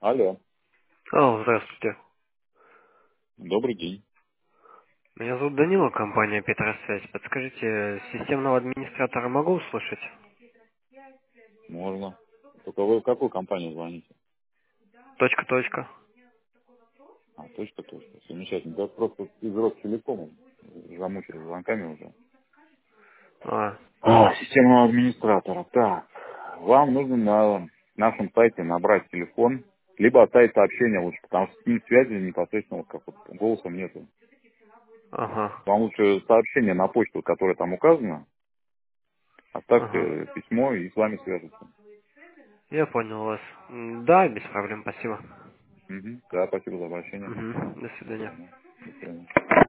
Алло, Алло, здравствуйте. добрый день. Меня зовут Данила, компания Петросвязь. Подскажите, системного администратора могу услышать? Можно. Только вы в какую компанию звоните? Точка. А, точка, точка. Замечательно. Да просто из Ростелекома замучили звонками уже. А, Системного администратора. Так, вам нужно на нашем сайте набрать телефон, либо оставить сообщение лучше, потому что с ним связи непосредственно вот как вот голосом нету. ага, Вам лучше сообщение на почту, которая там указана, ага. оставьте письмо и с вами свяжутся. Я понял вас. Да, без проблем, спасибо. Мгм. Да, спасибо за обращение. Угу, до До свидания. свидания. До свидания.